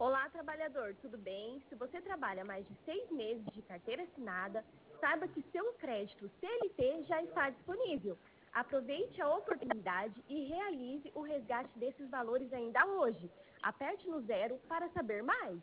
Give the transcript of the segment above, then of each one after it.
Olá, trabalhador, tudo bem? Se você trabalha mais de 6 meses de carteira assinada, saiba que seu crédito CLT já está disponível. Aproveite a oportunidade e realize o resgate desses valores ainda hoje. Aperte no 0 para saber mais.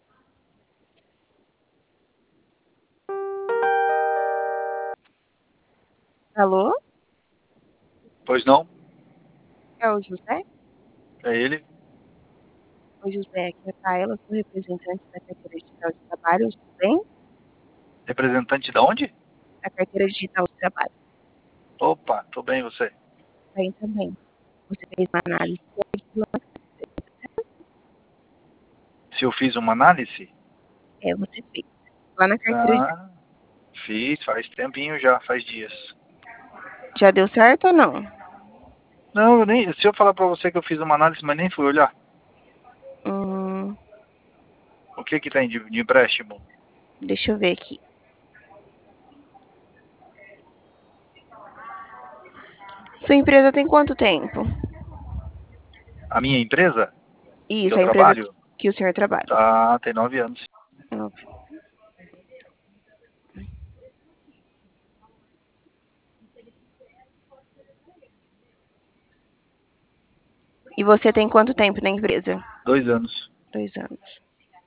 Alô? Pois não? É o José? É ele? Oi, José, aqui é a Kaela, sou representante da Carteira Digital de Trabalho, tudo bem? Representante de onde? Da Carteira Digital de Trabalho. Opa, tô bem, você? Bem também. Você fez uma análise hoje, Se eu fiz uma análise? você fez. Lá na Carteira Digital. Ah, fiz, faz tempinho já, faz dias. Já deu certo ou não? Não, se eu falar pra você que eu fiz uma análise, mas nem fui olhar. Hum, O que que tem de empréstimo? Deixa eu ver aqui. Sua empresa tem quanto tempo? A minha empresa, que Isso, eu a empresa trabalho, que o senhor trabalha. tem 9 anos. E você tem quanto tempo na empresa? 2 anos. 2 anos.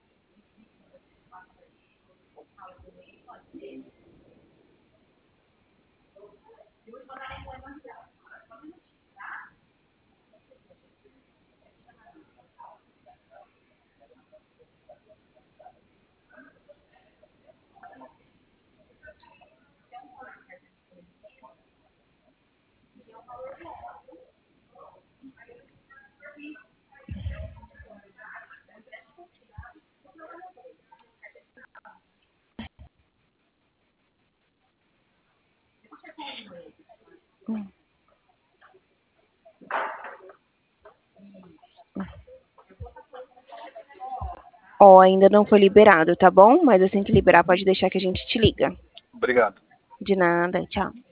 Ó, ainda não foi liberado, tá bom? Mas assim que liberar, pode deixar que a gente te liga. Obrigado. De nada, tchau.